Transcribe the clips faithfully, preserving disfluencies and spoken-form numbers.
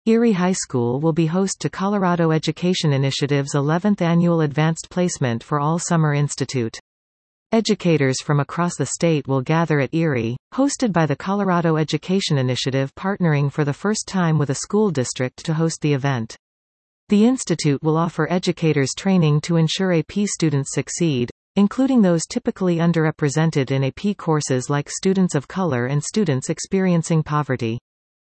Erie High School will be host to Colorado Education Initiative's eleventh Annual Advanced Placement for All Summer Institute. Educators from across the state will gather at Erie, hosted by the Colorado Education Initiative, partnering for the first time with a school district to host the event. The institute will offer educators training to ensure A P students succeed, including those typically underrepresented in A P courses like students of color and students experiencing poverty.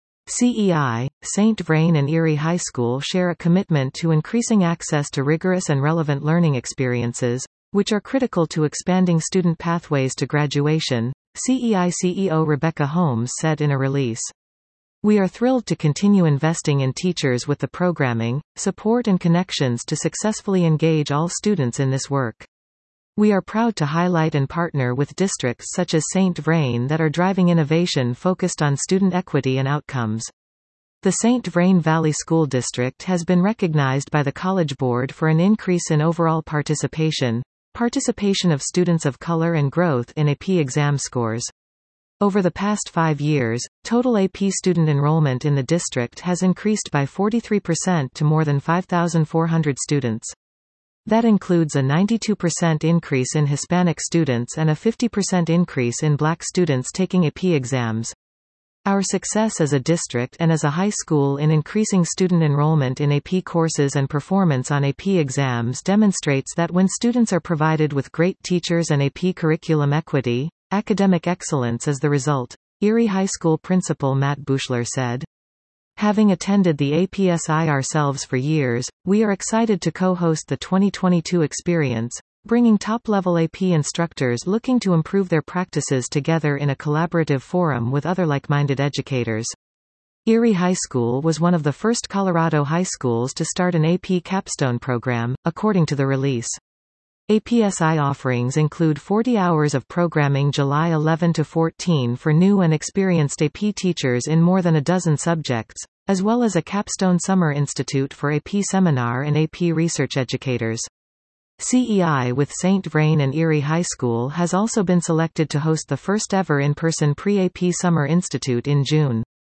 C E I, Saint Vrain and Erie High School share a commitment to increasing access to rigorous and relevant learning experiences, which are critical to expanding student pathways to graduation, C E I C E O Rebecca Holmes said in a release. We are thrilled to continue investing in teachers with the programming, support and connections to successfully engage all students in this work. We are proud to highlight and partner with districts such as Saint Vrain that are driving innovation focused on student equity and outcomes. The Saint Vrain Valley School District has been recognized by the College Board for an increase in overall participation, participation of students of color and growth in A P exam scores. Over the past five years, total A P student enrollment in the district has increased by forty-three percent to more than five thousand four hundred students. That includes a ninety-two percent increase in Hispanic students and a fifty percent increase in Black students taking A P exams. Our success as a district and as a high school in increasing student enrollment in A P courses and performance on A P exams demonstrates that when students are provided with great teachers and A P curriculum equity, academic excellence is the result, Erie High School Principal Matt Bushler said. Having attended the A P S I ourselves for years, we are excited to co-host the twenty twenty-two experience, bringing top-level A P instructors looking to improve their practices together in a collaborative forum with other like-minded educators. Erie High School was one of the first Colorado high schools to start an A P capstone program, according to the release. A P S I offerings include forty hours of programming July eleventh to fourteenth for new and experienced A P teachers in more than a dozen subjects, as well as a capstone summer institute for A P seminar and A P research educators. C E I with Saint Vrain and Erie High School has also been selected to host the first ever in-person pre-A P Summer Institute in June.